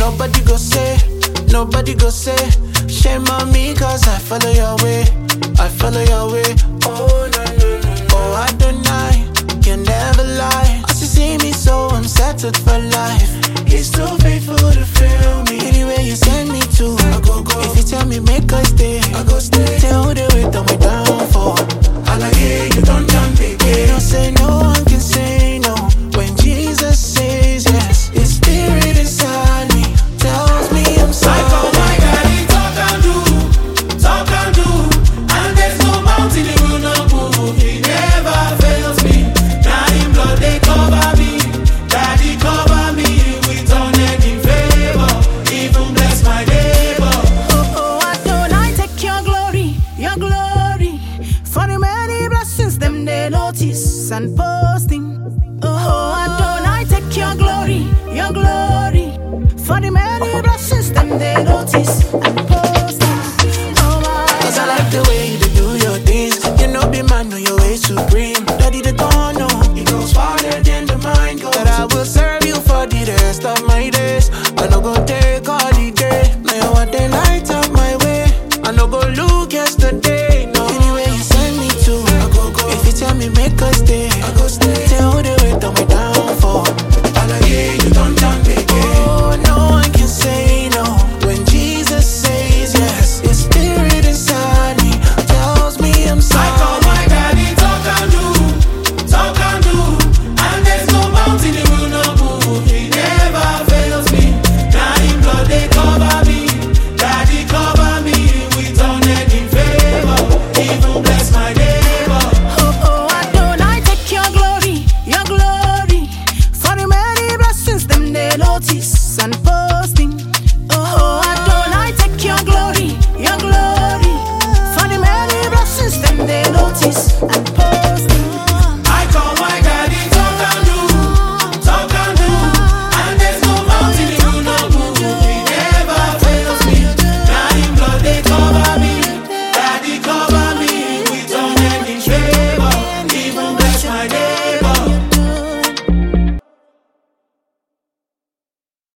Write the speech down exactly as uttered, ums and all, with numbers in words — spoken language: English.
Nobody go say, nobody go say, shame on me cause I follow your way, I follow your way. Oh no no no, oh I don't lie, can never lie. As you see me so I'm settled for life. He's too faithful to fail me. Anywhere you send me to, I go go. If you tell me make I stay, I go stay. Tell who they wait on my downfall. I like it, you don't jump again. Don't say no one can say no when Jesus says yes. His spirit inside me tells me I'm sorry. I call my daddy, talk and do, talk and do, and there's no mountain he will not move. He never fails me. Now in blood they cover me. Daddy cover me with unending favor. Even bless my neighbor. Oh, oh, Adonai, take your glory, your glory. For the many blessings them they notice and posting. Oh, Adonai, take your glory, your glory. For the many blessings them they notice and posting. Oh, my Cause I like the way you do your things. You know be man on your way supreme. Daddy the don't know, it goes farther than the mind goes. That I will serve you for the rest of my days. I no go take holiday. Now you want the light up my way. I no go look yesterday. No, anywhere you send me to, I go go. If you tell me make I stay, I go stay. Tell who they wait on my downfall. I like it, you don't jump again. Oh, no one can say no when Jesus says yes. His spirit inside me tells me I'm sorry. I call my daddy, talk and do, talk and do, and there's no mountain he will not move. He never fails me. Now in blood they cover me. Daddy cover me with unending favor. Even bless my neighbor. Oh, oh, Adonai, take your glory, your glory. For the many blessings them they notice and posting. Oh, Adonai, take your glory, your glory. For the many blessings them they notice and posting.